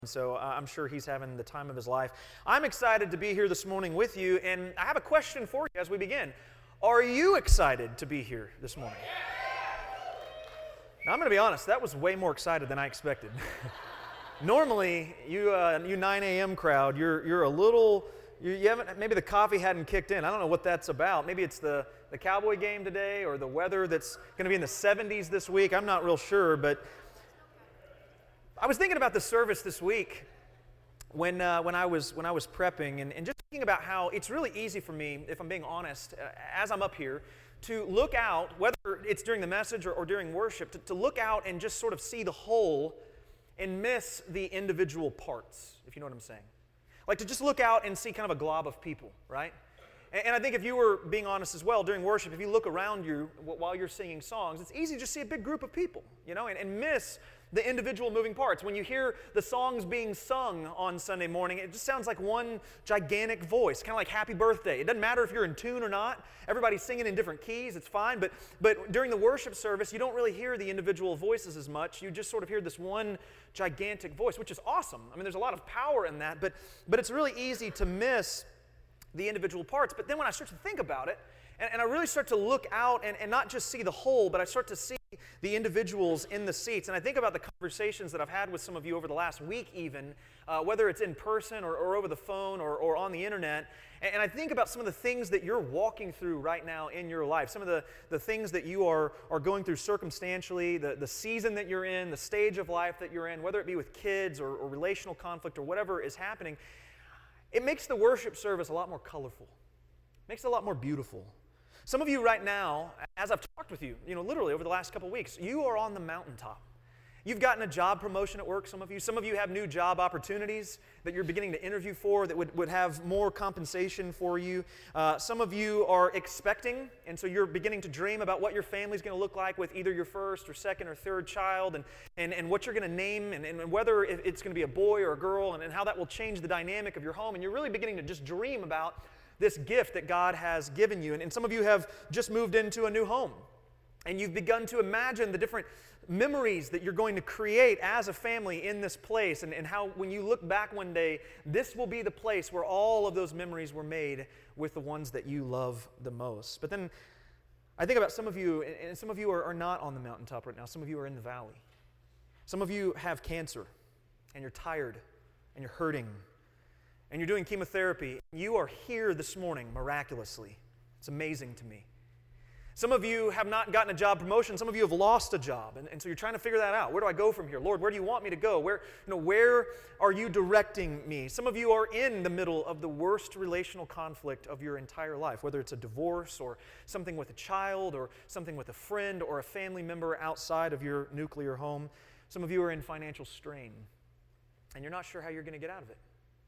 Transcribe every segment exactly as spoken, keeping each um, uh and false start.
So uh, I'm sure he's having the time of his life. I'm excited to be here this morning with you, and I have a question for you as we begin. Are you excited to be here this morning? Now, I'm going to be honest, that was way more excited than I expected. Normally, you uh, you nine a.m. crowd, you're you're a little, you, you haven't, maybe the coffee hadn't kicked in. I don't know what that's about. Maybe it's the, the Cowboy game today or the weather that's going to be in the seventies this week. I'm not real sure, but I was thinking about the service this week when uh, when I was when I was prepping, and, and just thinking about how it's really easy for me, if I'm being honest, uh, as I'm up here, to look out, whether it's during the message or, or during worship, to, to look out and just sort of see the whole and miss the individual parts, if you know what I'm saying. Like to just look out and see kind of a glob of people, right? And, and I think if you were being honest as well, during worship, if you look around you while you're singing songs, it's easy to just see a big group of people, you know, and, and miss the individual moving parts. When you hear the songs being sung on Sunday morning, it just sounds like one gigantic voice, kind of like Happy Birthday. It doesn't matter if you're in tune or not. Everybody's singing in different keys. It's fine. But, but during the worship service, you don't really hear the individual voices as much. You just sort of hear this one gigantic voice, which is awesome. I mean, there's a lot of power in that. But, but it's really easy to miss the individual parts. But then when I start to think about it, and, and I really start to look out and, and not just see the whole, but I start to see the individuals in the seats. And I think about the conversations that I've had with some of you over the last week even, uh, whether it's in person or, or over the phone or, or on the internet. And, and I think about some of the things that you're walking through right now in your life, some of the, the things that you are, are going through circumstantially, the, the season that you're in, the stage of life that you're in, whether it be with kids or, or relational conflict or whatever is happening. It makes the worship service a lot more colorful. It makes it a lot more beautiful. Some of you right now, as I've talked with you, you know, literally over the last couple of weeks, you are on the mountaintop. You've gotten a job promotion at work, some of you. Some of you have new job opportunities that you're beginning to interview for that would, would have more compensation for you. Uh, some of you are expecting, and so you're beginning to dream about what your family's going to look like with either your first or second or third child, and, and, and what you're going to name, and, and whether it's going to be a boy or a girl, and, and how that will change the dynamic of your home. And you're really beginning to just dream about this gift that God has given you. And, and some of you have just moved into a new home, and you've begun to imagine the different memories that you're going to create as a family in this place, and, and how when you look back one day, this will be the place where all of those memories were made with the ones that you love the most. But then I think about some of you, and some of you are, are not on the mountaintop right now. Some of you are in the valley. Some of you have cancer, and you're tired, and you're hurting, and you're doing chemotherapy. You are here this morning miraculously. It's amazing to me. Some of you have not gotten a job promotion. Some of you have lost a job, and, and so you're trying to figure that out. Where do I go from here? Lord, where do you want me to go? Where, you know, where are you directing me? Some of you are in the middle of the worst relational conflict of your entire life, whether it's a divorce or something with a child or something with a friend or a family member outside of your nuclear home. Some of you are in financial strain, and you're not sure how you're going to get out of it.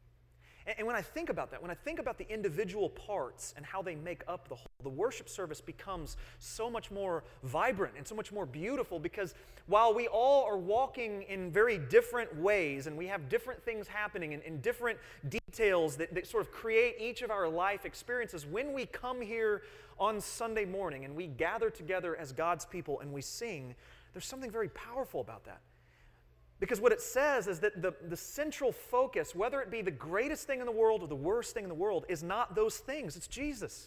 And when I think about that, when I think about the individual parts and how they make up the whole, the worship service becomes so much more vibrant and so much more beautiful, because while we all are walking in very different ways and we have different things happening in, in different details that, that sort of create each of our life experiences, when we come here on Sunday morning and we gather together as God's people and we sing, there's something very powerful about that. Because what it says is that the, the central focus, whether it be the greatest thing in the world or the worst thing in the world, is not those things. It's Jesus.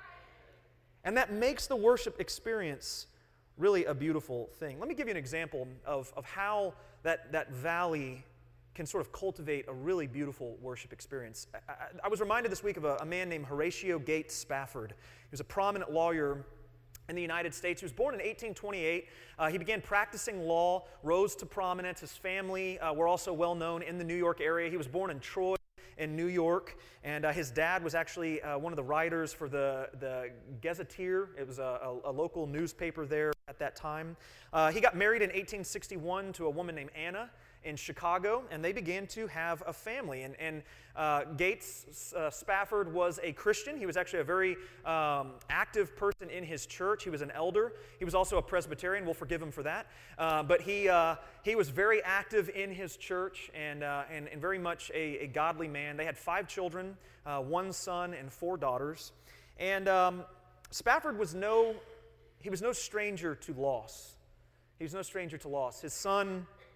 And that makes the worship experience really a beautiful thing. Let me give you an example of, of how that, that valley can sort of cultivate a really beautiful worship experience. I, I, I was reminded this week of a, a man named Horatio Gates Spafford. He was a prominent lawyer in the United States. He was born in eighteen twenty-eight. Uh, he began practicing law, rose to prominence. His family uh, were also well known in the New York area. He was born in Troy, in New York, and uh, his dad was actually uh, one of the writers for the, the Gazetteer. It was a, a, a local newspaper there at that time. Uh, he got married in eighteen sixty-one to a woman named Anna in Chicago, and they began to have a family. And, and uh, Gates uh, Spafford was a Christian. He was actually a very um, active person in his church. He was an elder. He was also a Presbyterian. We'll forgive him for that. Uh, but he uh, he was very active in his church and uh, and, and very much a, a godly man. They had five children, uh, one son and four daughters. And um, Spafford was no he was no stranger to loss. He was no stranger to loss. His son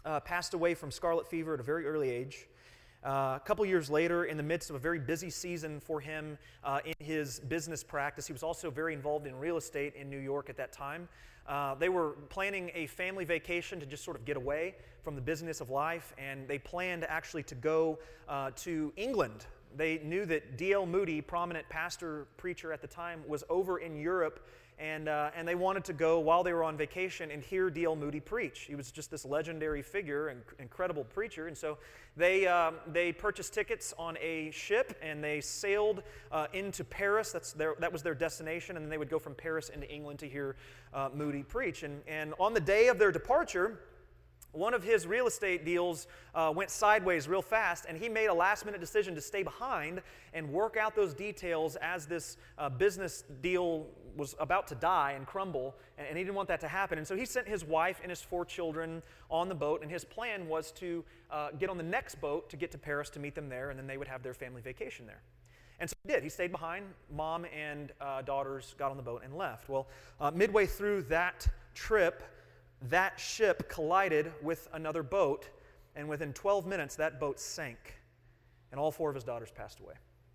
uh, passed away from scarlet fever at a very early age. Uh, a couple years later, in the midst of a very busy season for him uh, in his business practice, he was also very involved in real estate in New York at that time. Uh, they were planning a family vacation to just sort of get away from the business of life, and they planned actually to go uh, to England. They knew that D L Moody, prominent pastor, preacher at the time, was over in Europe, and uh, and they wanted to go while they were on vacation and hear D L Moody preach. He was just this legendary figure and incredible preacher, and so they um, they purchased tickets on a ship and they sailed uh, into Paris. That's their that was their destination, and then they would go from Paris into England to hear uh, Moody preach. And and on the day of their departure, one of his real estate deals uh, went sideways real fast, and he made a last-minute decision to stay behind and work out those details as this uh, business deal was about to die and crumble, and, and he didn't want that to happen. And so he sent his wife and his four children on the boat, and his plan was to uh, get on the next boat to get to Paris to meet them there, and then they would have their family vacation there. And so he did. He stayed behind. Mom and uh, daughters got on the boat and left. Well, uh, midway through that trip, that ship collided with another boat, and within twelve minutes, that boat sank, and all four of his daughters passed away.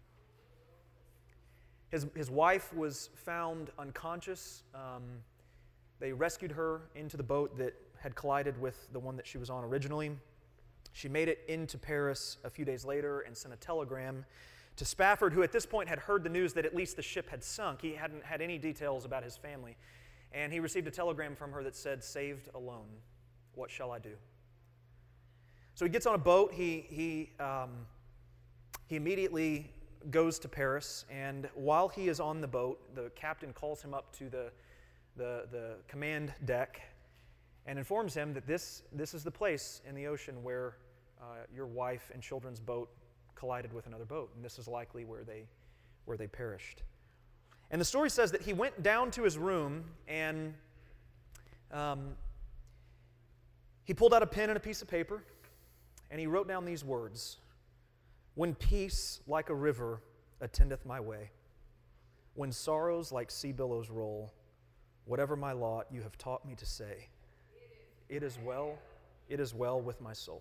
His, his wife was found unconscious. Um, they rescued her into the boat that had collided with the one that she was on originally. She made it into Paris a few days later and sent a telegram to Spafford, who at this point had heard the news that at least the ship had sunk. He hadn't had any details about his family. And he received a telegram from her that said, "Saved alone, what shall I do?" So he gets on a boat. He, he, um, he immediately goes to Paris. And while he is on the boat, the captain calls him up to the, the, the command deck and informs him that this, this is the place in the ocean where uh, your wife and children's boat collided with another boat. And this is likely where they, where they perished. And the story says that he went down to his room and um, he pulled out a pen and a piece of paper and he wrote down these words: "When peace like a river attendeth my way, when sorrows like sea billows roll, whatever my lot you have taught me to say, it is well, it is well with my soul."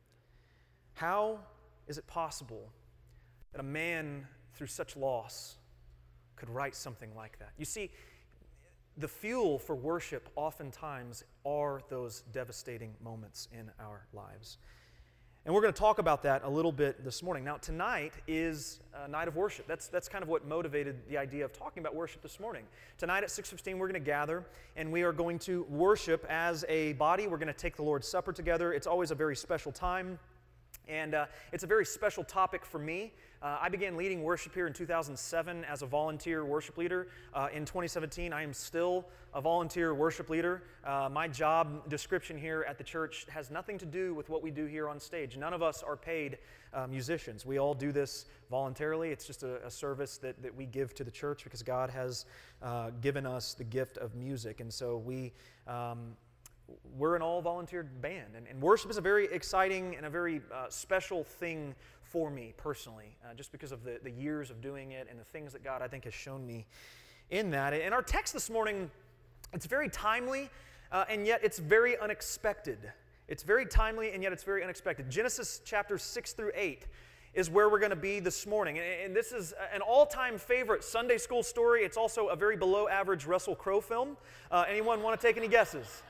How is it possible that a man through such loss could write something like that? You see, the fuel for worship oftentimes are those devastating moments in our lives. And we're going to talk about that a little bit this morning. Now, tonight is a night of worship. That's, that's kind of what motivated the idea of talking about worship this morning. Tonight at six fifteen, we're going to gather, and we are going to worship as a body. We're going to take the Lord's Supper together. It's always a very special time. And uh, it's a very special topic for me. Uh, I began leading worship here in two thousand seven as a volunteer worship leader. Uh, in twenty seventeen, I am still a volunteer worship leader. Uh, my job description here at the church has nothing to do with what we do here on stage. None of us are paid uh, musicians. We all do this voluntarily. It's just a, a service that, that we give to the church because God has uh, given us the gift of music. And so we... Um, We're an all-volunteer band, and, and worship is a very exciting and a very uh, special thing for me personally, uh, just because of the, the years of doing it and the things that God, I think, has shown me in that. And our text this morning, it's very timely, uh, and yet it's very unexpected. It's very timely, and yet it's very unexpected. Genesis chapters six through eight is where we're going to be this morning. And, and this is an all-time favorite Sunday school story. It's also a very below-average Russell Crowe film. Uh, anyone want to take any guesses?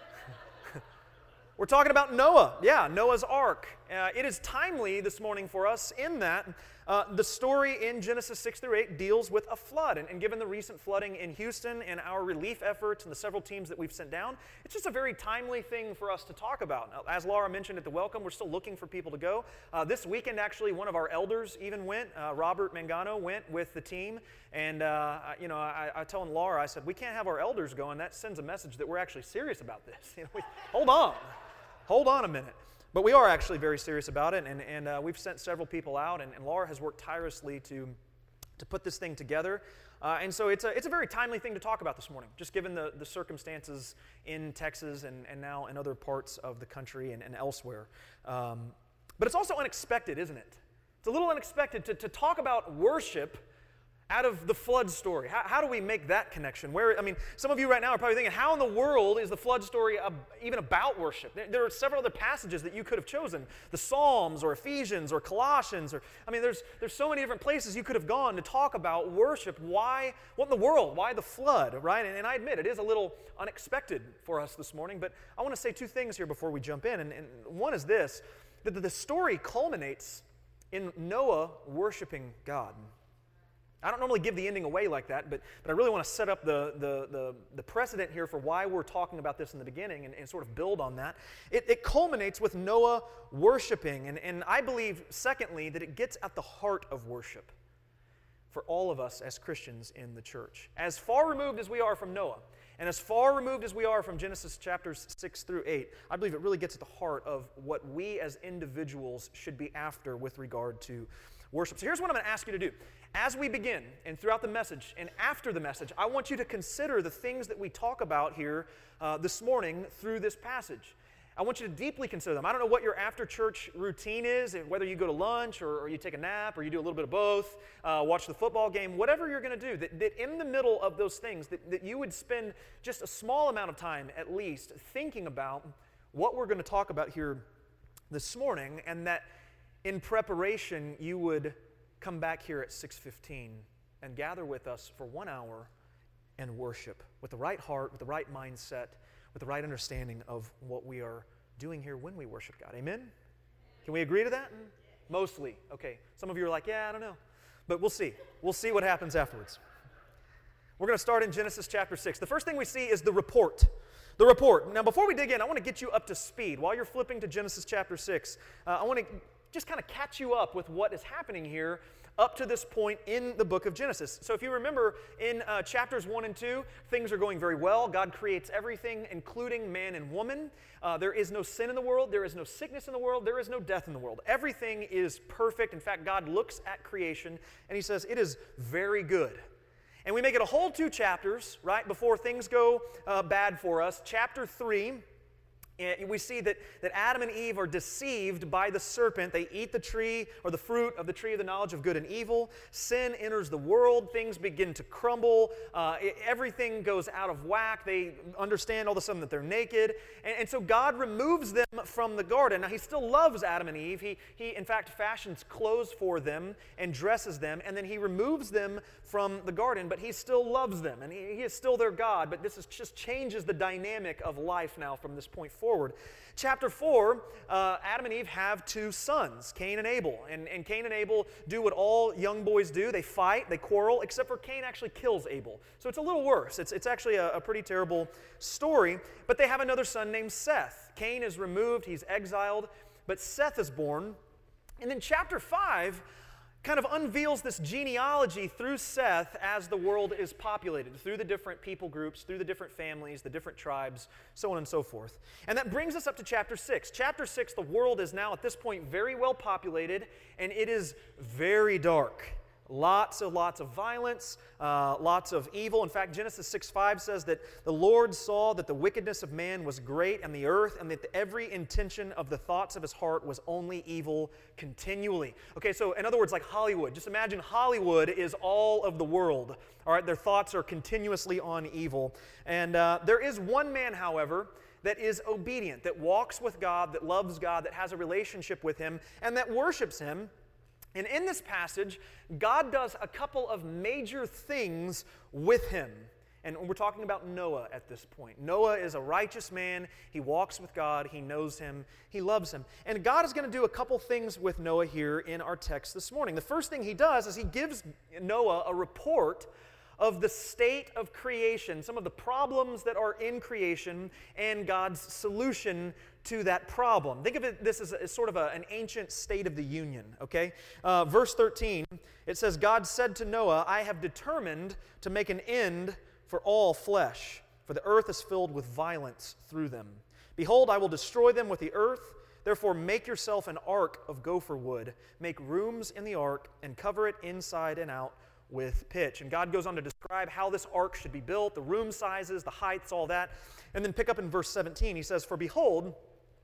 We're talking about Noah. Yeah, Noah's Ark. Uh, it is timely this morning for us in that uh, the story in Genesis six through eight deals with a flood. And, and given the recent flooding in Houston and our relief efforts and the several teams that we've sent down, it's just a very timely thing for us to talk about. Now, as Laura mentioned at the welcome, we're still looking for people to go. Uh, this weekend, actually, one of our elders even went. Uh, Robert Mangano went with the team. And, uh, you know, I, I told Laura, I said, we can't have our elders going. That sends a message that we're actually serious about this. You know, we, hold on. Hold on a minute. But we are actually very serious about it, and, and uh, we've sent several people out, and, and Laura has worked tirelessly to, to put this thing together. Uh, and so it's a, it's a very timely thing to talk about this morning, just given the, the circumstances in Texas and, and now in other parts of the country and, and elsewhere. Um, but it's also unexpected, isn't it? It's a little unexpected to, to talk about worship out of the flood story? How, how do we make that connection? Where, I mean, some of you right now are probably thinking, how in the world is the flood story ab- even about worship? There, there are several other passages that you could have chosen. The Psalms or Ephesians or Colossians. Or I mean, there's, there's so many different places you could have gone to talk about worship. Why, what in the world? Why the flood, right? And, and I admit, it is a little unexpected for us this morning, but I want to say two things here before we jump in. And, and one is this, that the story culminates in Noah worshiping God. I don't normally give the ending away like that, but, but I really want to set up the, the, the, the precedent here for why we're talking about this in the beginning and, and sort of build on that. It, it culminates with Noah worshiping, and, and I believe, secondly, that it gets at the heart of worship for all of us as Christians in the church. As far removed as we are from Noah, and as far removed as we are from Genesis chapters six through eight, I believe it really gets at the heart of what we as individuals should be after with regard to worship. So here's what I'm going to ask you to do. As we begin, and throughout the message, and after the message, I want you to consider the things that we talk about here uh, this morning through this passage. I want you to deeply consider them. I don't know what your after-church routine is, whether you go to lunch, or, or you take a nap, or you do a little bit of both, uh, watch the football game, whatever you're going to do, that, that in the middle of those things, that, that you would spend just a small amount of time, at least, thinking about what we're going to talk about here this morning, and that in preparation, you would come back here at six fifteen and gather with us for one hour and worship with the right heart, with the right mindset, with the right understanding of what we are doing here when we worship God. Amen? Can we agree to that? Mostly. Okay. Some of you are like, yeah, I don't know. But we'll see. We'll see what happens afterwards. We're going to start in Genesis chapter six. The first thing we see is the report. The report. Now, before we dig in, I want to get you up to speed. While you're flipping to Genesis chapter six, uh, I want to just kind of catch you up with what is happening here up to this point in the book of Genesis. So if you remember in uh, chapters one and two, things are going very well. God creates everything, including man and woman. Uh, there is no sin in the world. There is no sickness in the world. There is no death in the world. Everything is perfect. In fact, God looks at creation and he says, it is very good. And we make it a whole two chapters, right, before things go uh, bad for us. Chapter three, we see that, that Adam and Eve are deceived by the serpent. They eat the tree or the fruit of the tree of the knowledge of good and evil. Sin enters the world. Things begin to crumble. Uh, it, everything goes out of whack. They understand all of a sudden that they're naked. And, and so God removes them from the garden. Now, he still loves Adam and Eve. He, he, in fact, fashions clothes for them and dresses them. And then he removes them from the garden, but he still loves them. And he, he is still their God. But this is, just changes the dynamic of life now from this point forward. Forward. Chapter four, uh, Adam and Eve have two sons, Cain and Abel. And, and Cain and Abel do what all young boys do. They fight, they quarrel, except for Cain actually kills Abel. So it's a little worse. It's, it's actually a, a pretty terrible story. But they have another son named Seth. Cain is removed, he's exiled, but Seth is born. And then chapter five kind of unveils this genealogy through Seth as the world is populated, through the different people groups, through the different families, the different tribes, so on and so forth. And that brings us up to chapter six. Chapter six, the world is now at this point very well populated, and it is very dark. Lots and lots of violence, uh, lots of evil. In fact, Genesis six five says that the Lord saw that the wickedness of man was great on the earth, and that every intention of the thoughts of his heart was only evil continually. Okay, so in other words, like Hollywood. Just imagine Hollywood is all of the world. All right, their thoughts are continuously on evil. And uh, there is one man, however, that is obedient, that walks with God, that loves God, that has a relationship with him, and that worships him. And in this passage, God does a couple of major things with him. And we're talking about Noah at this point. Noah is a righteous man. He walks with God. He knows him. He loves him. And God is going to do a couple things with Noah here in our text this morning. The first thing he does is he gives Noah a report of the state of creation, some of the problems that are in creation, and God's solution to that problem. Think of it this as, a, as sort of a, an ancient state of the union, okay? Uh, verse thirteen, it says, God said to Noah, I have determined to make an end for all flesh, for the earth is filled with violence through them. Behold, I will destroy them with the earth. Therefore, make yourself an ark of gopher wood. Make rooms in the ark and cover it inside and out with pitch. And God goes on to describe how this ark should be built, the room sizes, the heights, all that. And then pick up in verse seventeen, he says, For behold,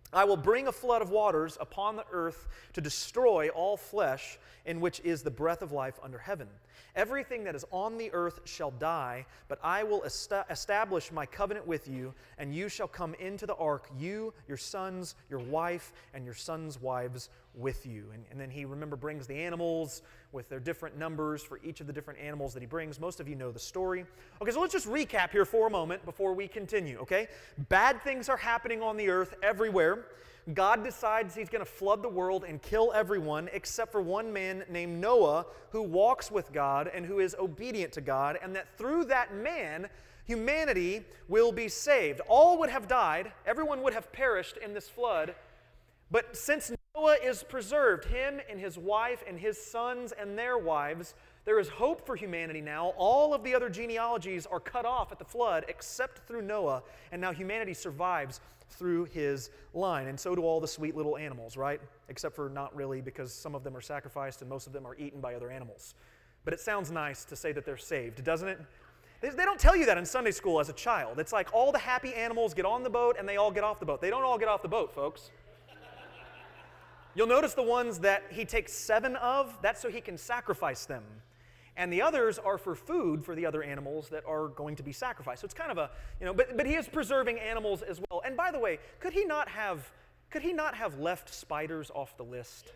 I will bring a flood of waters upon the earth to destroy all flesh, in which is the breath of life under heaven. Everything that is on the earth shall die, but I will est- establish my covenant with you, and you shall come into the ark, you, your sons, your wife, and your sons' wives with you. And, and then he, remember, brings the animals with their different numbers for each of the different animals that he brings. Most of you know the story. Okay, so let's just recap here for a moment before we continue, okay? Bad things are happening on the earth everywhere. God decides he's going to flood the world and kill everyone except for one man named Noah who walks with God and who is obedient to God, and that through that man, humanity will be saved. All would have died, everyone would have perished in this flood, but since Noah is preserved, him and his wife and his sons and their wives, there is hope for humanity now. All of the other genealogies are cut off at the flood except through Noah, and now humanity survives through his line. And so do all the sweet little animals, right? Except for not really, because some of them are sacrificed and most of them are eaten by other animals. But it sounds nice to say that they're saved, doesn't it? They, they don't tell you that in Sunday school as a child. It's like all the happy animals get on the boat and they all get off the boat. They don't all get off the boat, folks. You'll notice the ones that he takes seven of, that's so he can sacrifice them. And the others are for food for the other animals that are going to be sacrificed. So it's kind of a, you know, but, but he is preserving animals as well. And by the way, could he not have, could he not have left spiders off the list?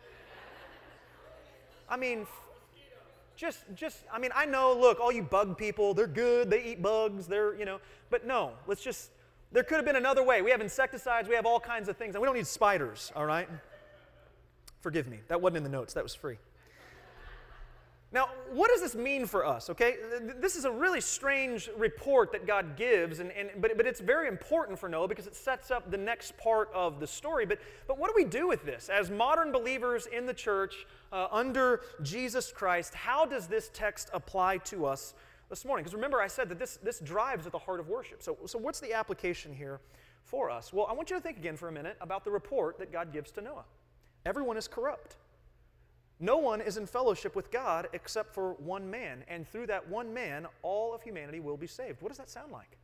I mean, just, just, I mean, I know, look, all you bug people, they're good, they eat bugs, they're, you know, but no, let's just, there could have been another way. We have insecticides, we have all kinds of things, and we don't need spiders, all right? Forgive me, that wasn't in the notes, that was free. Now, what does this mean for us, okay? This is a really strange report that God gives, and, and, but, but it's very important for Noah because it sets up the next part of the story. But, but what do we do with this? As modern believers in the church uh, under Jesus Christ, how does this text apply to us this morning? Because remember, I said that this, this drives at the heart of worship. So, so what's the application here for us? Well, I want you to think again for a minute about the report that God gives to Noah. Everyone is corrupt. No one is in fellowship with God except for one man, and through that one man, all of humanity will be saved. What does that sound like?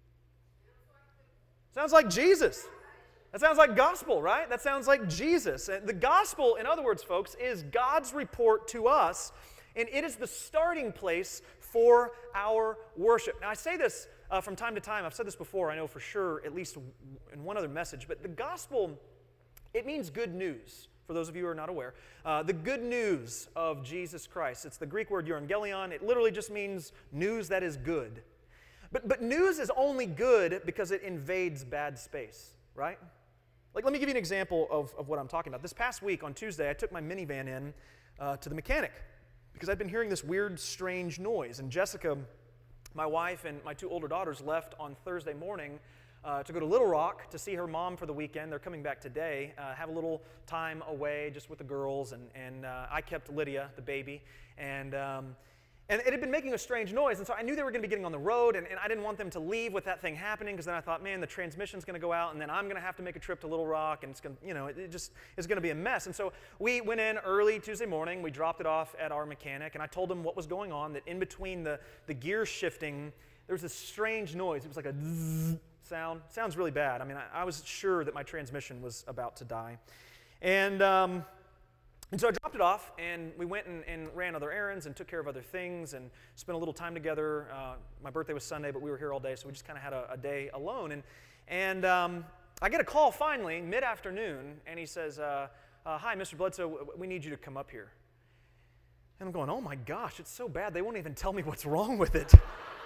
Sounds like Jesus. That sounds like gospel, right? That sounds like Jesus. The gospel, in other words, folks, is God's report to us, and it is the starting place for our worship. Now, I say this uh, from time to time. I've said this before, I know for sure, at least in one other message, but the gospel, it means good news. For those of you who are not aware, uh, the good news of Jesus Christ. It's the Greek word euangelion. It literally just means news that is good. But, but news is only good because it invades bad space, right? Like, let me give you an example of, of what I'm talking about. This past week on Tuesday, I took my minivan in uh, to the mechanic because I'd been hearing this weird, strange noise. And Jessica, my wife, and my two older daughters left on Thursday morning Uh, to go to Little Rock to see her mom for the weekend. They're coming back today, uh, have a little time away just with the girls, and, and uh, I kept Lydia, the baby, and, um, and it had been making a strange noise, and so I knew they were going to be getting on the road, and, and I didn't want them to leave with that thing happening, because then I thought, man, the transmission's going to go out, and then I'm going to have to make a trip to Little Rock, and it's going to, you know, it, it just is going to be a mess. And so we went in early Tuesday morning, we dropped it off at our mechanic, and I told him what was going on, that in between the, the gear shifting, there was this strange noise. It was like a zzz sound. Sounds really bad. I mean, I, I was sure that my transmission was about to die. And um, and so I dropped it off, and we went and, and ran other errands and took care of other things and spent a little time together. Uh, my birthday was Sunday, but we were here all day, so we just kind of had a, a day alone. And, and um, I get a call finally, mid-afternoon, and he says, uh, uh, hi, Mister Bledsoe, we need you to come up here. And I'm going, oh my gosh, it's so bad, they won't even tell me what's wrong with it.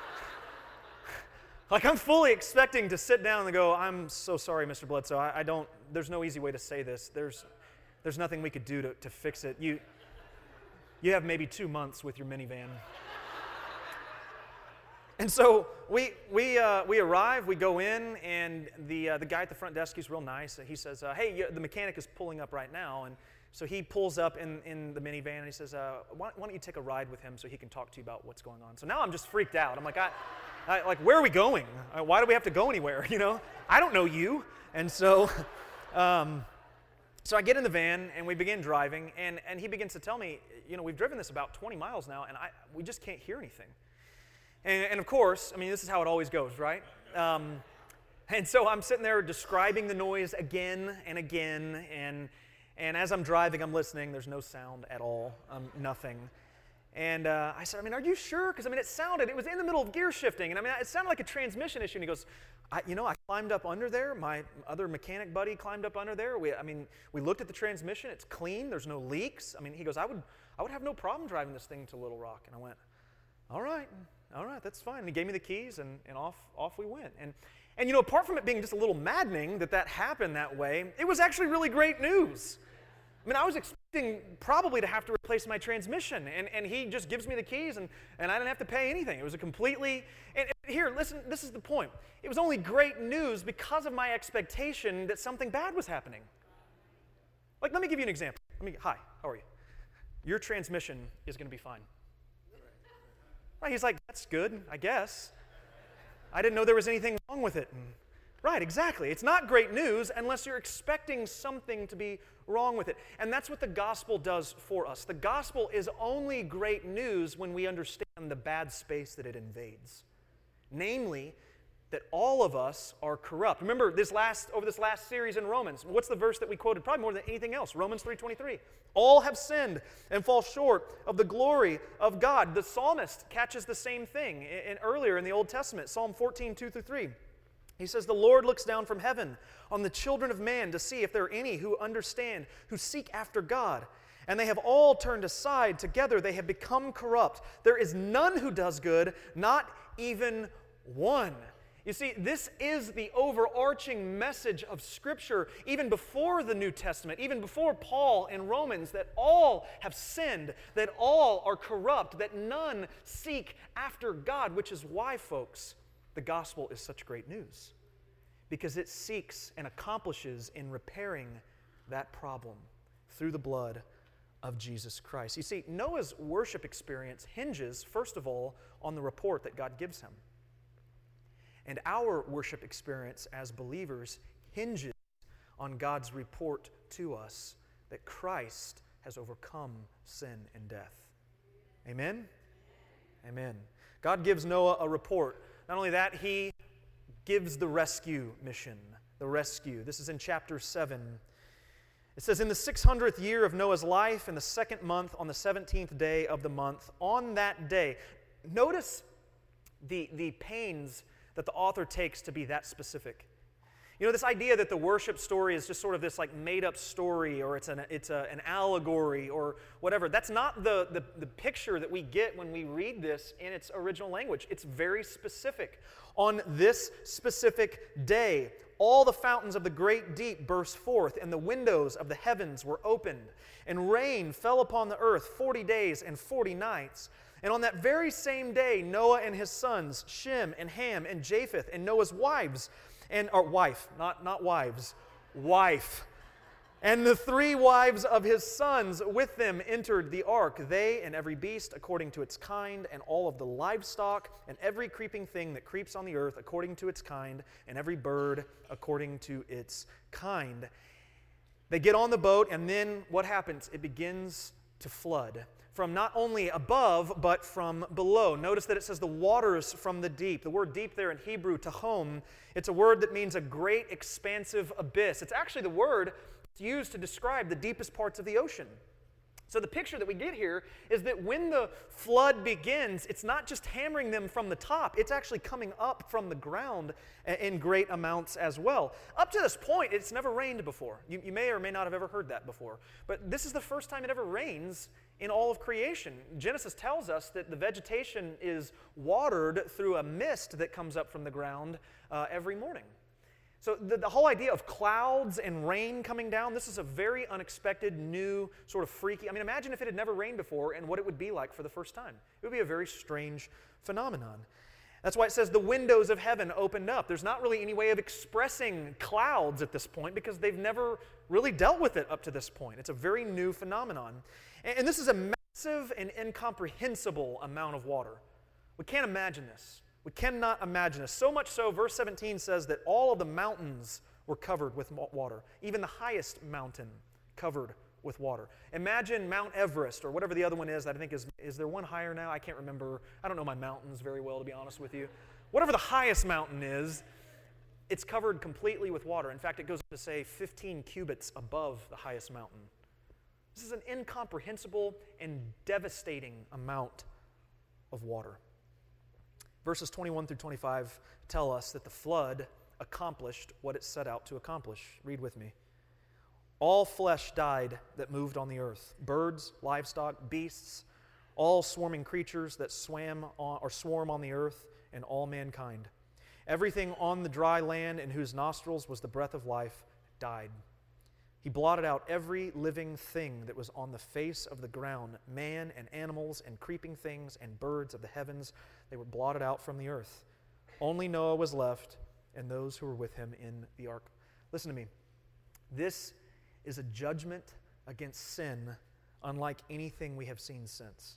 Like, I'm fully expecting to sit down and go, I'm so sorry, Mister Bledsoe. I, I don't, there's no easy way to say this. There's there's nothing we could do to, to fix it. You, you have maybe two months with your minivan. And so we we uh, we arrive, we go in, and the uh, the guy at the front desk, he's real nice. He says, uh, hey, the mechanic is pulling up right now. And so he pulls up in, in the minivan, and he says, uh, why, why don't you take a ride with him so he can talk to you about what's going on? So now I'm just freaked out. I'm like, I... I, like, where are we going? Uh, why do we have to go anywhere? You know, I don't know you. And so, um, so I get in the van and we begin driving, and, and he begins to tell me, you know, we've driven this about twenty miles now, and I we just can't hear anything. And, and of course, I mean, this is how it always goes, right? Um, And so I'm sitting there describing the noise again and again, and and as I'm driving, I'm listening. There's no sound at all, um, nothing. And uh, I said, I mean, are you sure? Because, I mean, it sounded, it was in the middle of gear shifting, and I mean, it sounded like a transmission issue. And he goes, I, you know, I climbed up under there. My other mechanic buddy climbed up under there. We, I mean, we looked at the transmission. It's clean. There's no leaks. I mean, he goes, I would, I would have no problem driving this thing to Little Rock. And I went, all right, all right, that's fine. And he gave me the keys, and, and off, off we went. And, and, you know, apart from it being just a little maddening that that happened that way, it was actually really great news. I mean, I was expecting probably to have to replace my transmission, and, and he just gives me the keys, and, and I didn't have to pay anything. It was a completely, and, and here, listen, this is the point. It was only great news because of my expectation that something bad was happening. Like, let me give you an example. Let me, hi, how are you? Your transmission is going to be fine. Right, he's like, that's good, I guess. I didn't know there was anything wrong with it. And, right, exactly. It's not great news unless you're expecting something to be wrong with it. And that's what the gospel does for us. The gospel is only great news when we understand the bad space that it invades. Namely, that all of us are corrupt. Remember this last over this last series in Romans. What's the verse that we quoted? Probably more than anything else. Romans three twenty-three. All have sinned and fall short of the glory of God. The psalmist catches the same thing in, in earlier in the Old Testament, Psalm fourteen, two through three. He says, the Lord looks down from heaven on the children of man to see if there are any who understand, who seek after God. And they have all turned aside. Together they have become corrupt. There is none who does good, not even one. You see, this is the overarching message of Scripture, even before the New Testament, even before Paul in Romans, that all have sinned, that all are corrupt, that none seek after God, which is why, folks, the gospel is such great news, because it seeks and accomplishes in repairing that problem through the blood of Jesus Christ. You see, Noah's worship experience hinges, first of all, on the report that God gives him. And our worship experience as believers hinges on God's report to us that Christ has overcome sin and death. Amen? Amen. God gives Noah a report. Not only that, he gives the rescue mission, the rescue. This is in chapter seven. It says, in the six hundredth year of Noah's life, in the second month, on the seventeenth day of the month, on that day. Notice the, the pains that the author takes to be that specific. You know, this idea that the worship story is just sort of this like made-up story, or it's an it's a, an allegory or whatever. That's not the, the, the picture that we get when we read this in its original language. It's very specific. On this specific day, all the fountains of the great deep burst forth, and the windows of the heavens were opened, and rain fell upon the earth forty days and forty nights. And on that very same day, Noah and his sons, Shem and Ham and Japheth, and Noah's wives, and or wife, not, not wives, wife, and the three wives of his sons with them entered the ark, they and every beast according to its kind, and all of the livestock, and every creeping thing that creeps on the earth according to its kind, and every bird according to its kind. They get on the boat, and then what happens? It begins to flood. From not only above, but from below. Notice that it says the waters from the deep. The word deep there in Hebrew, tahom, it's a word that means a great expansive abyss. It's actually the word used to describe the deepest parts of the ocean. So the picture that we get here is that when the flood begins, it's not just hammering them from the top, it's actually coming up from the ground in great amounts as well. Up to this point, it's never rained before. You, you may or may not have ever heard that before. But this is the first time it ever rains in all of creation. Genesis tells us that the vegetation is watered through a mist that comes up from the ground uh, every morning. So the, the whole idea of clouds and rain coming down, this is a very unexpected, new, sort of freaky. I mean, imagine if it had never rained before and what it would be like for the first time. It would be a very strange phenomenon. That's why it says the windows of heaven opened up. There's not really any way of expressing clouds at this point because they've never really dealt with it up to this point. It's a very new phenomenon. And, and this is a massive and incomprehensible amount of water. We can't imagine this. We cannot imagine this. So much so, verse seventeen says that all of the mountains were covered with water. Even the highest mountain covered with water. Imagine Mount Everest or whatever the other one is that I think is, is there one higher now? I can't remember. I don't know my mountains very well, to be honest with you. Whatever the highest mountain is, it's covered completely with water. In fact, it goes to say fifteen cubits above the highest mountain. This is an incomprehensible and devastating amount of water. Verses twenty-one through twenty-five tell us that the flood accomplished what it set out to accomplish. Read with me. All flesh died that moved on the earth, birds, livestock, beasts, all swarming creatures that swam on, or swarm on the earth, and all mankind. Everything on the dry land in whose nostrils was the breath of life died. He blotted out every living thing that was on the face of the ground, man and animals and creeping things and birds of the heavens. They were blotted out from the earth. Only Noah was left and those who were with him in the ark. Listen to me. This is a judgment against sin unlike anything we have seen since.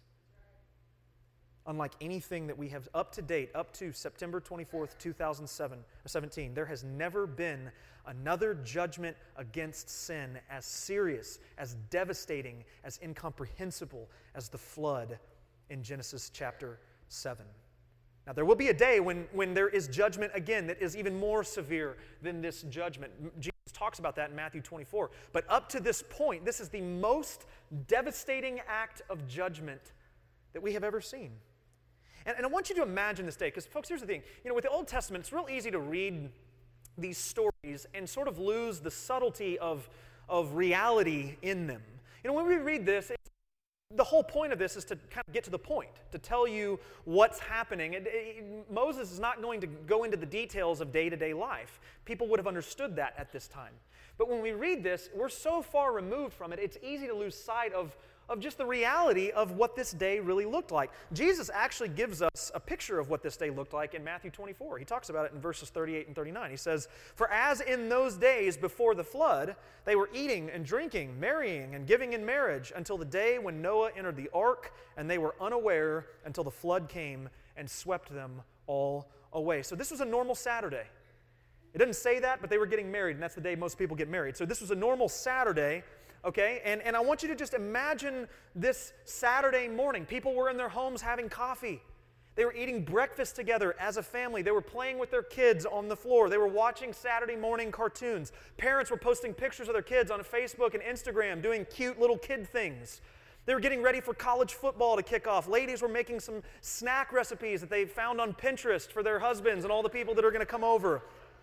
Unlike anything that we have up to date, up to September twenty-fourth, two thousand seventeen, there has never been another judgment against sin as serious, as devastating, as incomprehensible as the flood in Genesis chapter seven. Now, there will be a day when, when there is judgment again that is even more severe than this judgment. Jesus talks about that in Matthew twenty-four. But up to this point, this is the most devastating act of judgment that we have ever seen. And, and I want you to imagine this day, because folks, here's the thing. You know, with the Old Testament, it's real easy to read these stories and sort of lose the subtlety of, of reality in them. You know, when we read this, it's, the whole point of this is to kind of get to the point, to tell you what's happening. It, it, Moses is not going to go into the details of day-to-day life. People would have understood that at this time. But when we read this, we're so far removed from it, it's easy to lose sight of of just the reality of what this day really looked like. Jesus actually gives us a picture of what this day looked like in Matthew twenty-four. He talks about it in verses thirty-eight and thirty-nine. He says, "For as in those days before the flood, they were eating and drinking, marrying and giving in marriage until the day when Noah entered the ark, and they were unaware until the flood came and swept them all away." So this was a normal Saturday. It doesn't say that, but they were getting married, and that's the day most people get married. So this was a normal Saturday. Okay, and, and I want you to just imagine this Saturday morning. People were in their homes having coffee. They were eating breakfast together as a family. They were playing with their kids on the floor. They were watching Saturday morning cartoons. Parents were posting pictures of their kids on Facebook and Instagram doing cute little kid things. They were getting ready for college football to kick off. Ladies were making some snack recipes that they found on Pinterest for their husbands and all the people that are going to come over.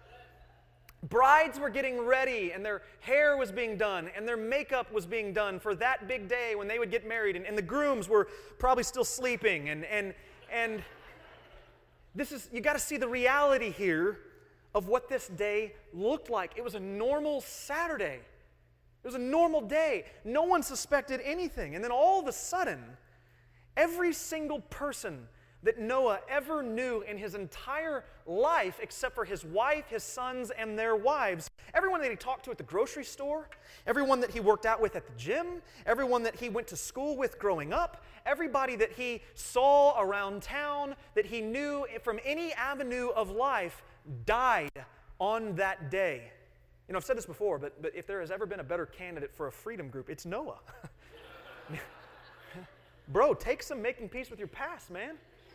Brides were getting ready, and their hair was being done, and their makeup was being done for that big day when they would get married, and, and the grooms were probably still sleeping, and and and this is, you got to see the reality here of what this day looked like. It was a normal Saturday. It was a normal day. No one suspected anything, and then all of a sudden, every single person that Noah ever knew in his entire life, except for his wife, his sons, and their wives. Everyone that he talked to at the grocery store, everyone that he worked out with at the gym, everyone that he went to school with growing up, everybody that he saw around town, that he knew from any avenue of life, died on that day. You know, I've said this before, but, but if there has ever been a better candidate for a freedom group, it's Noah. Bro, take some making peace with your past, man.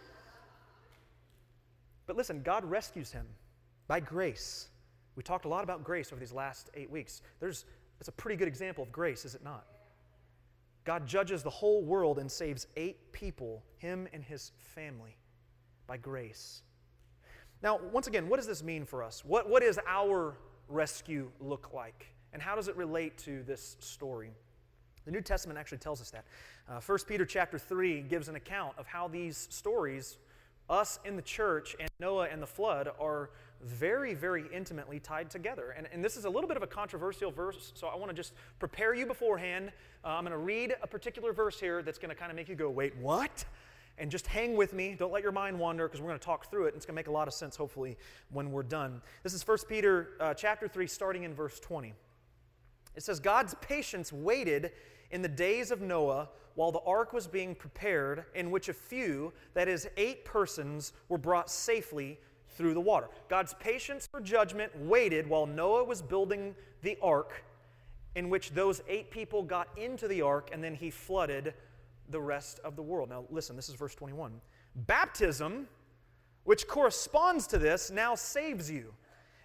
But listen, God rescues him by grace. We talked a lot about grace over these last eight weeks. There's, it's a pretty good example of grace, is it not? God judges the whole world and saves eight people, him and his family, by grace. Now, once again, what does this mean for us? What, what does our rescue look like? And how does it relate to this story? The New Testament actually tells us that. Uh, First Peter chapter three gives an account of how these stories, us in the church and Noah and the flood, are very, very intimately tied together. And, and this is a little bit of a controversial verse, so I want to just prepare you beforehand. Uh, I'm going to read a particular verse here that's going to kind of make you go, wait, what? And just hang with me. Don't let your mind wander, because we're going to talk through it, and it's going to make a lot of sense, hopefully, when we're done. This is First Peter uh, chapter three, starting in verse twenty. It says, "God's patience waited in the days of Noah while the ark was being prepared, in which a few, that is, eight persons, were brought safely through the water." God's patience for judgment waited while Noah was building the ark, in which those eight people got into the ark, and then he flooded the rest of the world. Now listen, this is verse twenty-one. "Baptism, which corresponds to this, now saves you,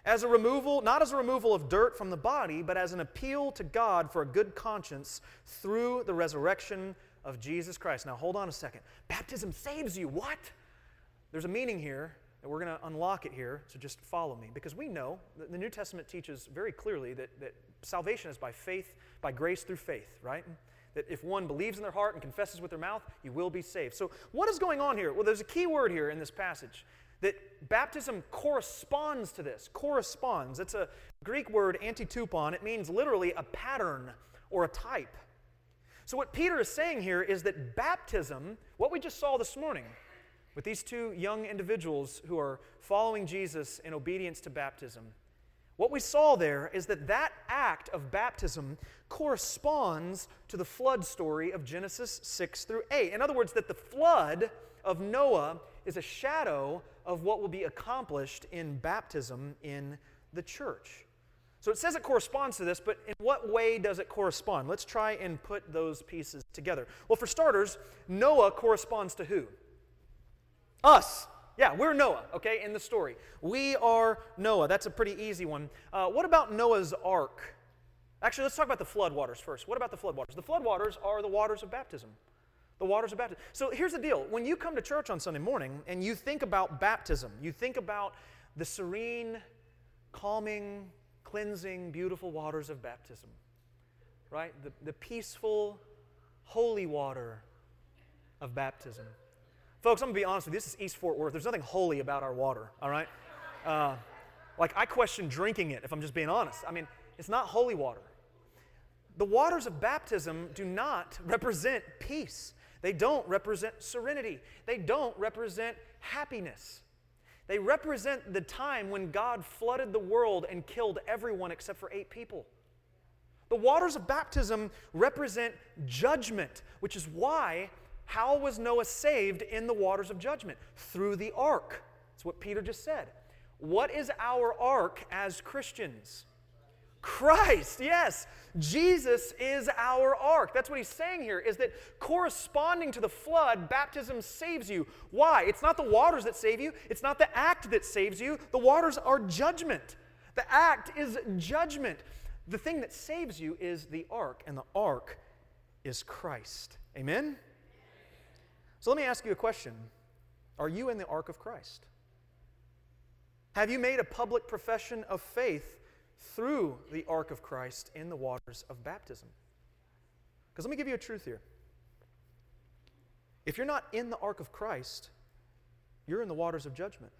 As a removal, not as a removal of dirt from the body, but as an appeal to God for a good conscience through the resurrection of Jesus Christ. Now hold on a second. Baptism saves you. What? There's a meaning here, and we're going to unlock it here, so just follow me. Because we know that the New Testament teaches very clearly that, that salvation is by faith, by grace through faith, right? That if one believes in their heart and confesses with their mouth, you will be saved. So what is going on here? Well, there's a key word here in this passage. That baptism corresponds to this, corresponds. It's a Greek word, antitupon. It means literally a pattern or a type. So what Peter is saying here is that baptism, what we just saw this morning with these two young individuals who are following Jesus in obedience to baptism, what we saw there is that that act of baptism corresponds to the flood story of Genesis six through eight. In other words, that the flood of Noah is a shadow of what will be accomplished in baptism in the church. So it says it corresponds to this, but in what way does it correspond? Let's try and put those pieces together. Well, for starters, Noah corresponds to who? Us. Yeah, we're Noah, okay, in the story. We are Noah. That's a pretty easy one. Uh, what about Noah's ark? Actually, let's talk about the flood waters first. What about the flood waters? The flood waters are the waters of baptism. The waters of baptism. So here's the deal. When you come to church on Sunday morning and you think about baptism, you think about the serene, calming, cleansing, beautiful waters of baptism, right? The, the peaceful, holy water of baptism. Folks, I'm going to be honest with you. This is East Fort Worth. There's nothing holy about our water, all right? Uh, like, I question drinking it, if I'm just being honest. I mean, it's not holy water. The waters of baptism do not represent peace. They don't represent serenity. They don't represent happiness. They represent the time when God flooded the world and killed everyone except for eight people. The waters of baptism represent judgment, which is why, how was Noah saved in the waters of judgment? Through the ark. That's what Peter just said. What is our ark as Christians? Christ, yes. Jesus is our ark. That's what he's saying here, is that corresponding to the flood, baptism saves you. Why? It's not the waters that save you. It's not the act that saves you. The waters are judgment. The act is judgment. The thing that saves you is the ark, and the ark is Christ. Amen? So let me ask you a question. Are you in the ark of Christ? Have you made a public profession of faith through the ark of Christ in the waters of baptism? Because let me give you a truth here. If you're not in the ark of Christ, you're in the waters of judgment.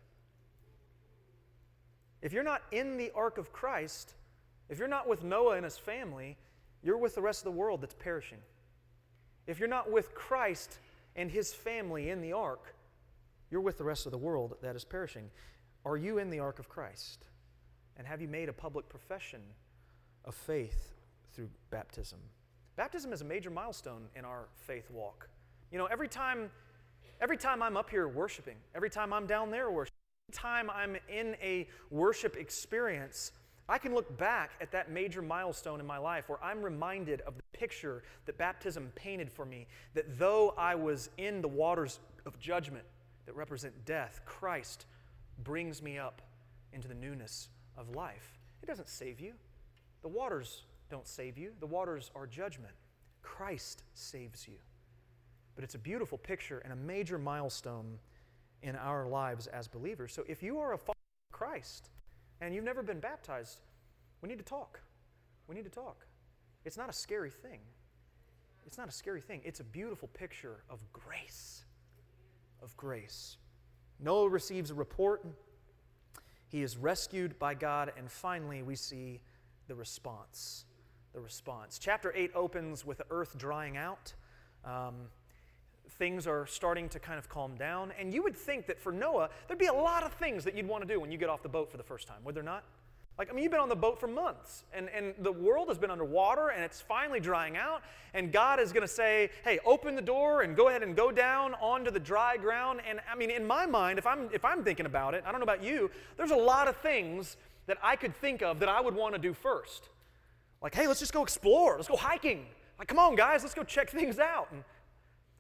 If you're not in the ark of Christ, if you're not with Noah and his family, you're with the rest of the world that's perishing. If you're not with Christ and his family in the ark, you're with the rest of the world that is perishing. Are you in the ark of Christ? And have you made a public profession of faith through baptism? Baptism is a major milestone in our faith walk. You know, every time, every time I'm up here worshiping, every time I'm down there worshiping, every time I'm in a worship experience, I can look back at that major milestone in my life where I'm reminded of the picture that baptism painted for me, that though I was in the waters of judgment that represent death, Christ brings me up into the newness of life. It doesn't save you. The waters don't save you. The waters are judgment. Christ saves you. But it's a beautiful picture and a major milestone in our lives as believers. So if you are a follower of Christ and you've never been baptized, we need to talk. We need to talk. It's not a scary thing. It's not a scary thing. It's a beautiful picture of grace. Of grace. Noah receives a report. He is rescued by God, and finally we see the response. The response. Chapter eight opens with the earth drying out. Um, things are starting to kind of calm down, and you would think that for Noah, there'd be a lot of things that you'd want to do when you get off the boat for the first time, would there not? Like, I mean, you've been on the boat for months, and, and the world has been underwater, and it's finally drying out, and God is going to say, hey, open the door and go ahead and go down onto the dry ground. And I mean, in my mind, if I'm, if I'm thinking about it, I don't know about you, there's a lot of things that I could think of that I would want to do first. Like, hey, let's just go explore. Let's go hiking. Like, come on, guys, let's go check things out. And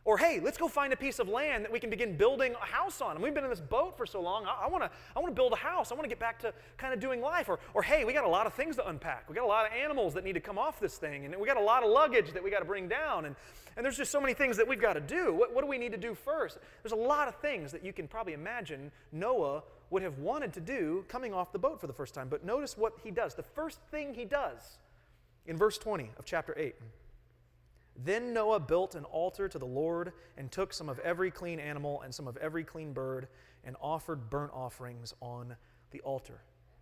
Or, hey, let's go find a piece of land that we can begin building a house on. And we've been in this boat for so long, I, I want to I want to build a house. I want to get back to kind of doing life. Or, or, hey, we got a lot of things to unpack. We got a lot of animals that need to come off this thing. And we got a lot of luggage that we got to bring down. And, and there's just so many things that we've got to do. What, what do we need to do first? There's a lot of things that you can probably imagine Noah would have wanted to do coming off the boat for the first time. But notice what he does. The first thing he does in verse twenty of chapter eight. Then Noah built an altar to the Lord and took some of every clean animal and some of every clean bird and offered burnt offerings on the altar.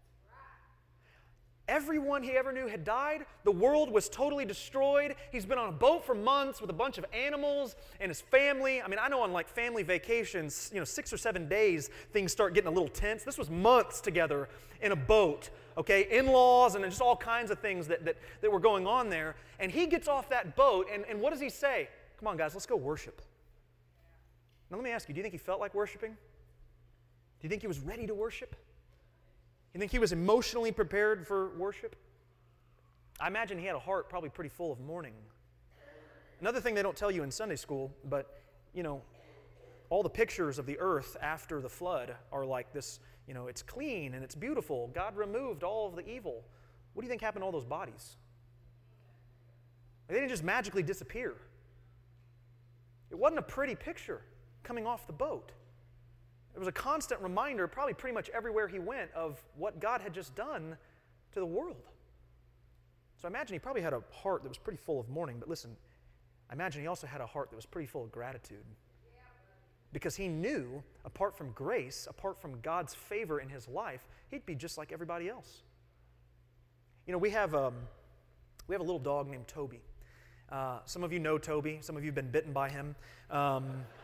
Everyone he ever knew had died. The world was totally destroyed. He's been on a boat for months with a bunch of animals and his family. I mean, I know on like family vacations, you know, six or seven days, things start getting a little tense. This was months together in a boat, okay? In-laws and just all kinds of things that, that, that were going on there. And he gets off that boat, and, and what does he say? Come on, guys, let's go worship. Now, let me ask you, do you think he felt like worshiping? Do you think he was ready to worship? You think he was emotionally prepared for worship? I imagine he had a heart probably pretty full of mourning. Another thing they don't tell you in Sunday school, but, you know, all the pictures of the earth after the flood are like this, you know, it's clean and it's beautiful. God removed all of the evil. What do you think happened to all those bodies? They didn't just magically disappear. It wasn't a pretty picture coming off the boat. It was a constant reminder, probably pretty much everywhere he went, of what God had just done to the world. So I imagine he probably had a heart that was pretty full of mourning. But listen, I imagine he also had a heart that was pretty full of gratitude. Because he knew, apart from grace, apart from God's favor in his life, he'd be just like everybody else. You know, we have, um, we have a little dog named Toby. Uh, some of you know Toby. Some of you have been bitten by him. Um,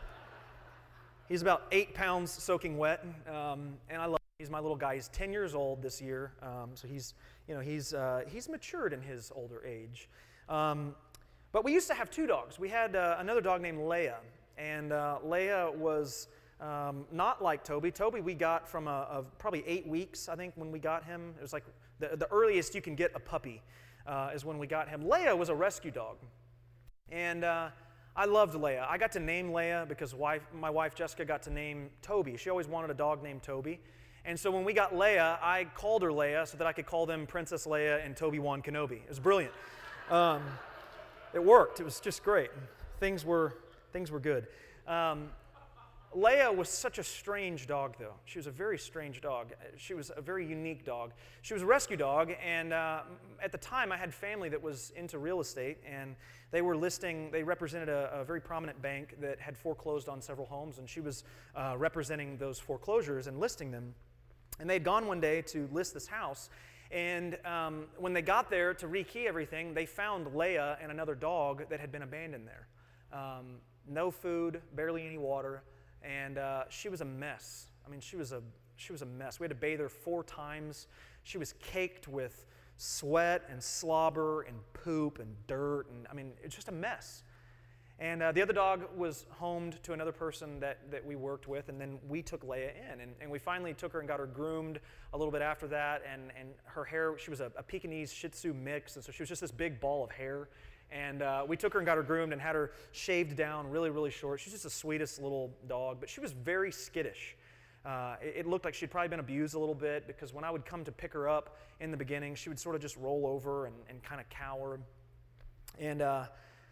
He's about eight pounds soaking wet, um, and I love him. He's my little guy. He's ten years old this year, um, so he's, you know, he's uh, he's matured in his older age. Um, but we used to have two dogs. We had uh, another dog named Leia, and uh, Leia was um, not like Toby. Toby we got from a, a probably eight weeks, I think, when we got him. It was like the, the earliest you can get a puppy uh, is when we got him. Leia was a rescue dog, and uh, I loved Leia. I got to name Leia because wife, my wife Jessica got to name Toby. She always wanted a dog named Toby. And so when we got Leia, I called her Leia so that I could call them Princess Leia and Toby-Wan Kenobi. It was brilliant. Um, it worked. It was just great. Things were, things were good. Um, Leia was such a strange dog, though. She was a very strange dog. She was a very unique dog. She was a rescue dog, and uh, at the time I had family that was into real estate, and they were listing, they represented a, a very prominent bank that had foreclosed on several homes, and she was uh, representing those foreclosures and listing them. And they'd gone one day to list this house, and um, when they got there to rekey everything, they found Leia and another dog that had been abandoned there. Um, no food, barely any water. And uh, she was a mess. I mean, she was a she was a mess. We had to bathe her four times. She was caked with sweat and slobber and poop and dirt, and I mean, it's just a mess. And uh, the other dog was homed to another person that, that we worked with, and then we took Leia in, and, and we finally took her and got her groomed a little bit after that, and, and her hair, she was a, a Pekingese Shih Tzu mix, and so she was just this big ball of hair. And uh, we took her and got her groomed and had her shaved down really, really short. She's just the sweetest little dog, but she was very skittish. Uh, it, it looked like she'd probably been abused a little bit because when I would come to pick her up in the beginning, she would sort of just roll over and, and kind of cower. And uh,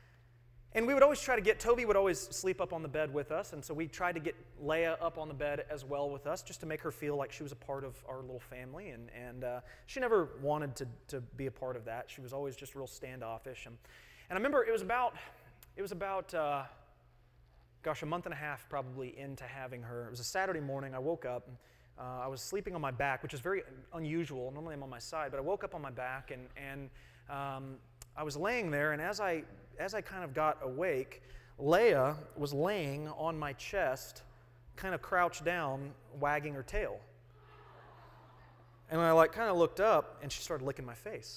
and we would always try to get, Toby would always sleep up on the bed with us, and so we tried to get Leia up on the bed as well with us just to make her feel like she was a part of our little family. And, and uh, she never wanted to, to be a part of that. She was always just real standoffish. And, and I remember it was about, it was about, uh, gosh, a month and a half probably into having her. It was a Saturday morning. I woke up. And, uh, I was sleeping on my back, which is very unusual. Normally I'm on my side, but I woke up on my back, and, and um, I was laying there, and as I as I kind of got awake, Leia was laying on my chest, kind of crouched down, wagging her tail. And I like kind of looked up, and she started licking my face.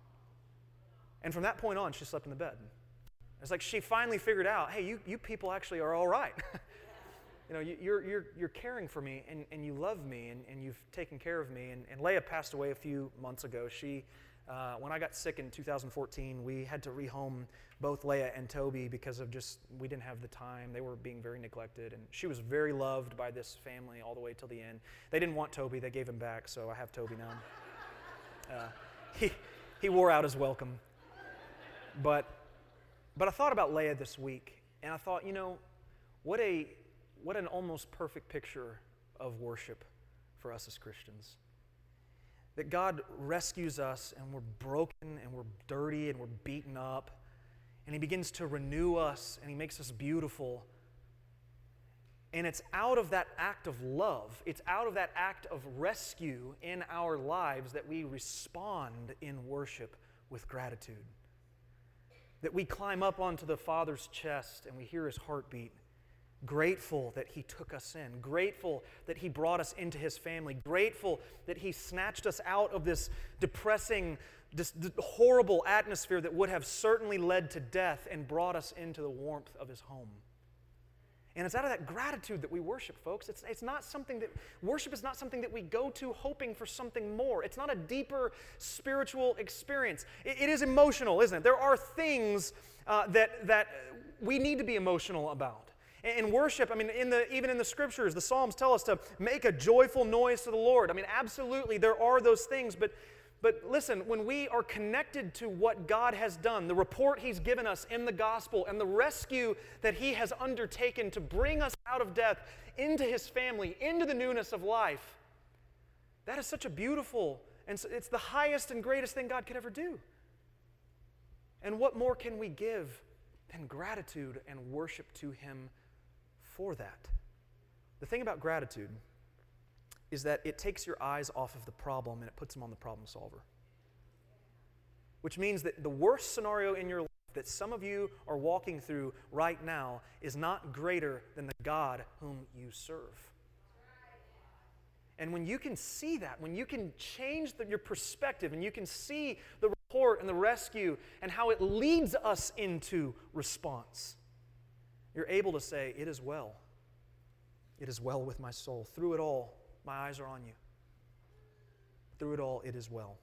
And from that point on, she slept in the bed. It's like she finally figured out, hey, you, you people actually are all right. You know, you, you're you're you're caring for me, and, and you love me, and, and you've taken care of me. And, and Leia passed away a few months ago. She Uh, when I got sick in two thousand fourteen, we had to rehome both Leia and Toby because of just, we didn't have the time. They were being very neglected, and she was very loved by this family all the way till the end. They didn't want Toby. They gave him back, so I have Toby now. Uh, he, he wore out his welcome. But, but I thought about Leia this week, and I thought, you know, what a what an almost perfect picture of worship for us as Christians. That God rescues us, and we're broken, and we're dirty, and we're beaten up, and He begins to renew us, and He makes us beautiful. And it's out of that act of love, it's out of that act of rescue in our lives that we respond in worship with gratitude. That we climb up onto the Father's chest and we hear His heartbeat, grateful that He took us in, grateful that He brought us into His family, grateful that He snatched us out of this depressing, this horrible atmosphere that would have certainly led to death and brought us into the warmth of His home. And it's out of that gratitude that we worship, folks. It's, it's not something that, worship is not something that we go to hoping for something more. It's not a deeper spiritual experience. It, it is emotional, isn't it? There are things uh, that, that we need to be emotional about. In worship, I mean, in the, even in the Scriptures, the Psalms tell us to make a joyful noise to the Lord. I mean, absolutely, there are those things, but But listen, when we are connected to what God has done, the report He's given us in the gospel, and the rescue that He has undertaken to bring us out of death into His family, into the newness of life, that is such a beautiful, and it's the highest and greatest thing God could ever do. And what more can we give than gratitude and worship to Him for that? The thing about gratitude is that it takes your eyes off of the problem and it puts them on the problem solver. Which means that the worst scenario in your life that some of you are walking through right now is not greater than the God whom you serve. And when you can see that, when you can change the, your perspective and you can see the report and the rescue and how it leads us into response, you're able to say, "It is well. It is well with my soul. Through it all, my eyes are on you. Through it all, it is well."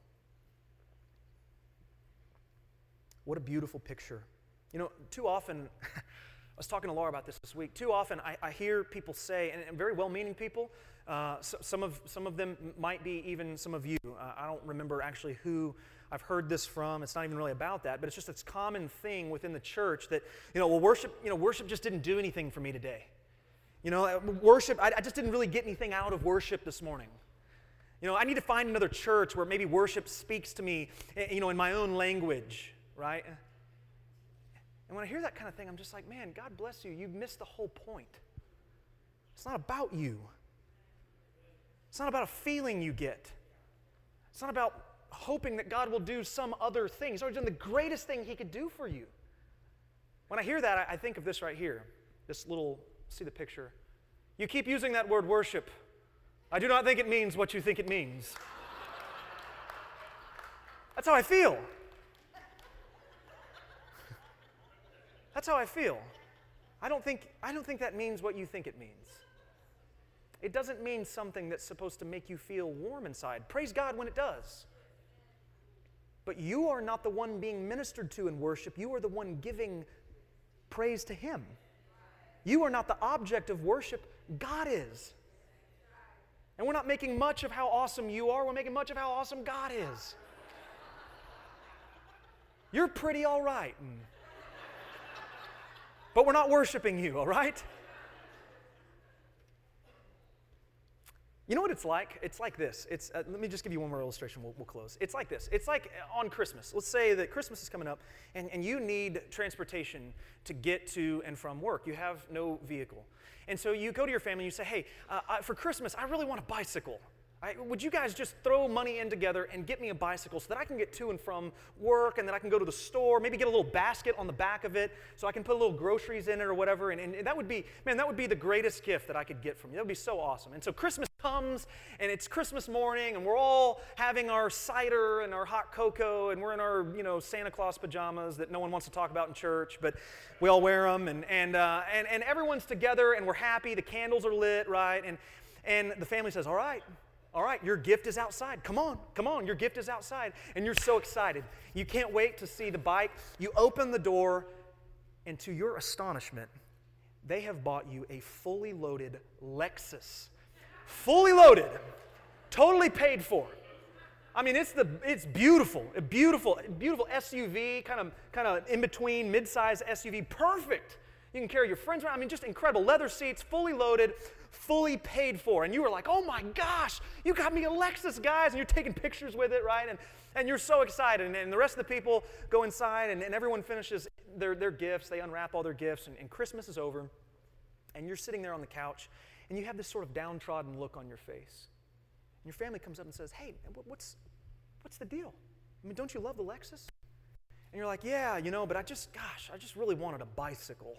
What a beautiful picture. You know, too often, I was talking to Laura about this this week, too often I, I hear people say, and very well-meaning people, uh, so, some of some of them might be even some of you. Uh, I don't remember actually who I've heard this from. It's not even really about that, but it's just this common thing within the church that, you know, well, worship, you know, worship just didn't do anything for me today. You know, worship, I, I just didn't really get anything out of worship this morning. You know, I need to find another church where maybe worship speaks to me, you know, in my own language, right? And when I hear that kind of thing, I'm just like, man, God bless you. You've missed the whole point. It's not about you. It's not about a feeling you get. It's not about hoping that God will do some other thing. He's already done the greatest thing He could do for you. When I hear that, I, I think of this right here, this little... See the picture. You keep using that word worship. I do not think it means what you think it means. That's how I feel. That's how I feel. I don't think, I don't think that means what you think it means. It doesn't mean something that's supposed to make you feel warm inside. Praise God when it does. But you are not the one being ministered to in worship. You are the one giving praise to Him. You are not the object of worship. God is. And we're not making much of how awesome you are. We're making much of how awesome God is. You're pretty all right. But we're not worshiping you, all right? You know what it's like? It's like this. It's uh, let me just give you one more illustration. We'll, we'll close. It's like this. It's like on Christmas. Let's say that Christmas is coming up, and, and you need transportation to get to and from work. You have no vehicle. And so you go to your family and you say, hey, uh, I, for Christmas, I really want a bicycle. I, would you guys just throw money in together and get me a bicycle so that I can get to and from work, and then I can go to the store, maybe get a little basket on the back of it so I can put a little groceries in it or whatever, and, and, and that would be, man, that would be the greatest gift that I could get from you. That would be so awesome. And so Christmas comes, and it's Christmas morning, and we're all having our cider and our hot cocoa, and we're in our, you know, Santa Claus pajamas that no one wants to talk about in church, but we all wear them, and and uh, and, and everyone's together, and we're happy. The candles are lit, right? And and the family says, all right, All right, your gift is outside. Come on, come on, your gift is outside. And you're so excited. You can't wait to see the bike. You open the door, and to your astonishment, they have bought you a fully loaded Lexus. Fully loaded. Totally paid for. I mean, it's the it's beautiful, a beautiful, beautiful S U V, kind of kind of in between, mid-size S U V, perfect. You can carry your friends around. I mean, just incredible. Leather seats, fully loaded, fully paid for. And you were like, oh my gosh, you got me a Lexus, guys. And you're taking pictures with it, right? And, and you're so excited. And, and the rest of the people go inside, and, and everyone finishes their, their gifts. They unwrap all their gifts, and, and Christmas is over. And you're sitting there on the couch, and you have this sort of downtrodden look on your face. And your family comes up and says, hey, what's, what's the deal? I mean, don't you love the Lexus? And you're like, yeah, you know, but I just, gosh, I just really wanted a bicycle.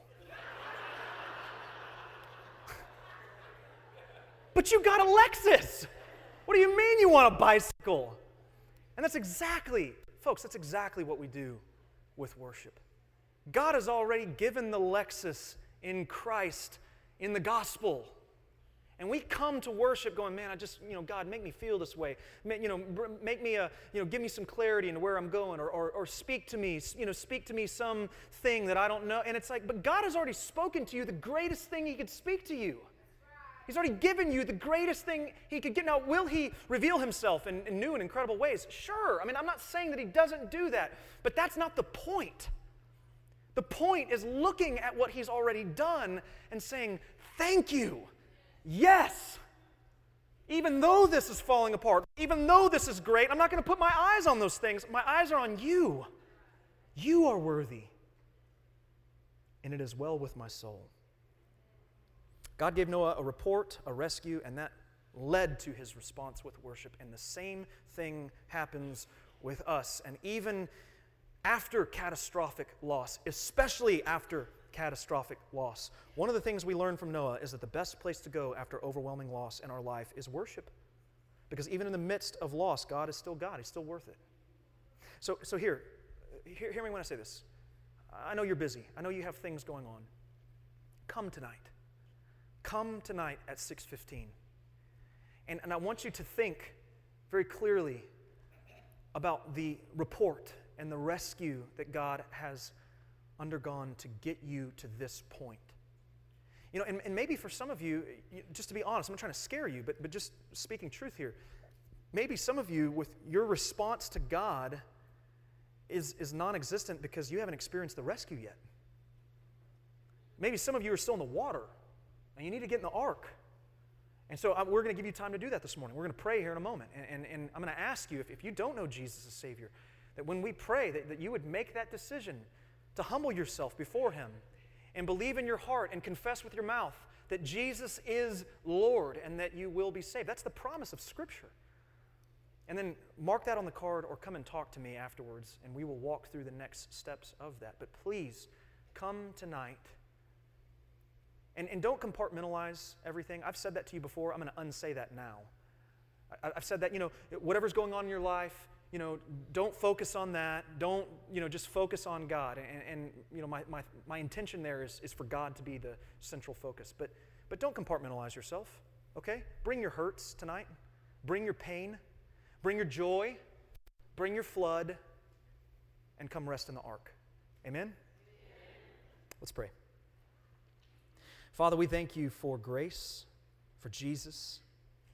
But you got a Lexus. What do you mean you want a bicycle? And that's exactly, folks, that's exactly what we do with worship. God has already given the Lexus in Christ, in the gospel. And we come to worship going, man, I just, you know, God, make me feel this way. Make, you know, make me a, you know, give me some clarity into where I'm going, or, or, or speak to me, you know, speak to me something that I don't know. And it's like, but God has already spoken to you the greatest thing He could speak to you. He's already given you the greatest thing He could get. Now, will He reveal Himself in, in new and incredible ways? Sure. I mean, I'm not saying that He doesn't do that, but that's not the point. The point is looking at what He's already done and saying, thank you. Yes. Even though this is falling apart, even though this is great, I'm not going to put my eyes on those things. My eyes are on you. You are worthy. And it is well with my soul. God gave Noah a report, a rescue, and that led to his response with worship. And the same thing happens with us. And even after catastrophic loss, especially after catastrophic loss, one of the things we learn from Noah is that the best place to go after overwhelming loss in our life is worship. Because even in the midst of loss, God is still God. He's still worth it. So, so here, hear, hear me when I say this. I know you're busy. I know you have things going on. Come tonight. Come tonight at six fifteen. And, and I want you to think very clearly about the report and the rescue that God has undergone to get you to this point. You know, and, and maybe for some of you, just to be honest, I'm not trying to scare you, but, but just speaking truth here, maybe some of you, with your response to God, is, is non-existent because you haven't experienced the rescue yet. Maybe some of you are still in the water, and you need to get in the ark. And so I, we're going to give you time to do that this morning. We're going to pray here in a moment. And, and, and I'm going to ask you, if, if you don't know Jesus as Savior, that when we pray, that, that you would make that decision to humble yourself before Him and believe in your heart and confess with your mouth that Jesus is Lord and that you will be saved. That's the promise of Scripture. And then mark that on the card or come and talk to me afterwards, and we will walk through the next steps of that. But please, come tonight. And, and don't compartmentalize everything. I've said that to you before. I'm going to unsay that now. I, I've said that, you know, whatever's going on in your life, you know, don't focus on that. Don't, you know, just focus on God. And, and you know, my, my, my intention there is, is for God to be the central focus. But, but don't compartmentalize yourself, okay? Bring your hurts tonight. Bring your pain. Bring your joy. Bring your flood. And come rest in the ark. Amen? Amen. Let's pray. Father, we thank you for grace, for Jesus,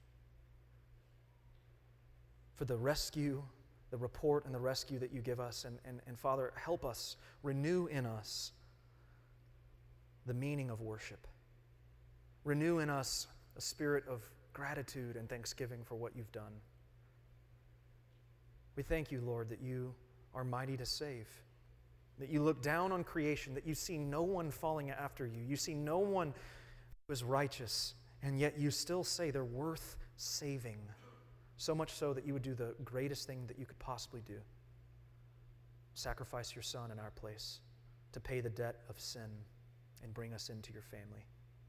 for the rescue, the report and the rescue that you give us. And, and, and Father, help us, renew in us the meaning of worship. Renew in us a spirit of gratitude and thanksgiving for what you've done. We thank you, Lord, that you are mighty to save. That you look down on creation, that you see no one falling after you. You see no one who is righteous, and yet you still say they're worth saving. So much so that you would do the greatest thing that you could possibly do. Sacrifice your Son in our place to pay the debt of sin and bring us into your family.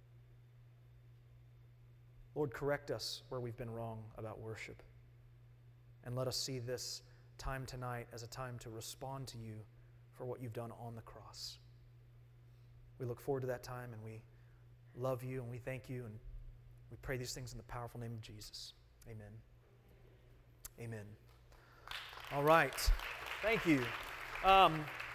Lord, correct us where we've been wrong about worship. And let us see this time tonight as a time to respond to you for what you've done on the cross. We look forward to that time, and we love you, and we thank you, and we pray these things in the powerful name of Jesus. Amen. Amen. All right. Thank you. Um,